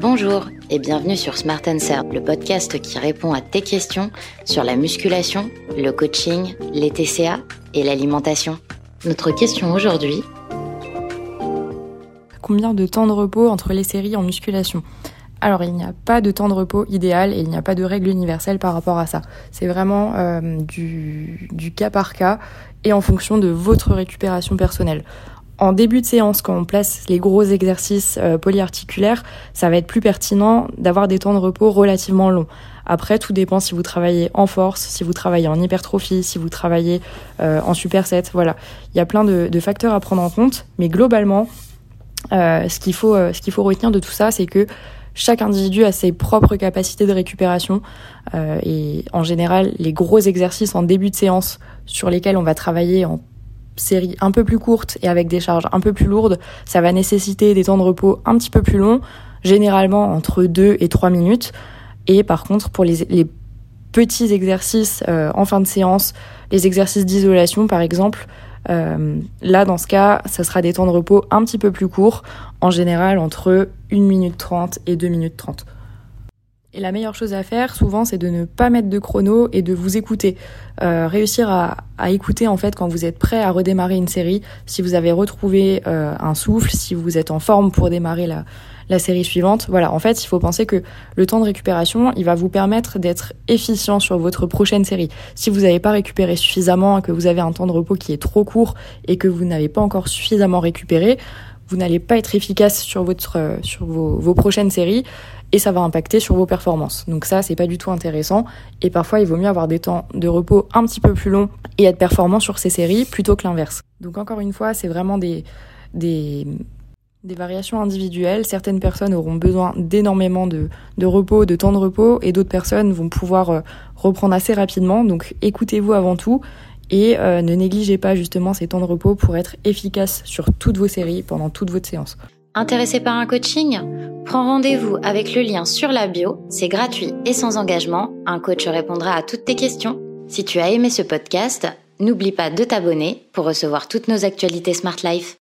Bonjour et bienvenue sur Smart Answer, le podcast qui répond à tes questions sur la musculation, le coaching, les TCA et l'alimentation. Notre question aujourd'hui: combien de temps de repos entre les séries en musculation? Alors, il n'y a pas de temps de repos idéal et il n'y a pas de règle universelle par rapport à ça. C'est vraiment du cas par cas et en fonction de votre récupération personnelle. En début de séance, quand on place les gros exercices polyarticulaires, ça va être plus pertinent d'avoir des temps de repos relativement longs. Après, tout dépend si vous travaillez en force, si vous travaillez en hypertrophie, si vous travaillez en superset. Voilà, il y a plein de facteurs à prendre en compte, mais globalement, ce qu'il faut retenir de tout ça, c'est que chaque individu a ses propres capacités de récupération et en général, les gros exercices en début de séance sur lesquels on va travailler en série un peu plus courte et avec des charges un peu plus lourdes, ça va nécessiter des temps de repos un petit peu plus longs, généralement entre 2 et 3 minutes. Et par contre, pour les petits exercices en fin de séance, les exercices d'isolation par exemple, là dans ce cas, ça sera des temps de repos un petit peu plus courts, en général entre 1 minute 30 et 2 minutes 30. Et la meilleure chose à faire, souvent, c'est de ne pas mettre de chrono et de vous écouter. Réussir à écouter, en fait, quand vous êtes prêt à redémarrer une série, si vous avez retrouvé un souffle, si vous êtes en forme pour démarrer la série suivante. Voilà, en fait, il faut penser que le temps de récupération, il va vous permettre d'être efficient sur votre prochaine série. Si vous n'avez pas récupéré suffisamment, que vous avez un temps de repos qui est trop court et que vous n'avez pas encore suffisamment récupéré, vous n'allez pas être efficace sur vos prochaines séries et ça va impacter sur vos performances. Donc ça, c'est pas du tout intéressant et parfois, il vaut mieux avoir des temps de repos un petit peu plus longs et être performant sur ces séries plutôt que l'inverse. Donc encore une fois, c'est vraiment des variations individuelles. Certaines personnes auront besoin d'énormément de repos, de temps de repos et d'autres personnes vont pouvoir reprendre assez rapidement. Donc écoutez-vous avant tout. Et ne négligez pas justement ces temps de repos pour être efficace sur toutes vos séries pendant toute votre séance. Intéressé par un coaching? Prends rendez-vous avec le lien sur la bio, c'est gratuit et sans engagement. Un coach répondra à toutes tes questions. Si tu as aimé ce podcast, n'oublie pas de t'abonner pour recevoir toutes nos actualités Smart Life.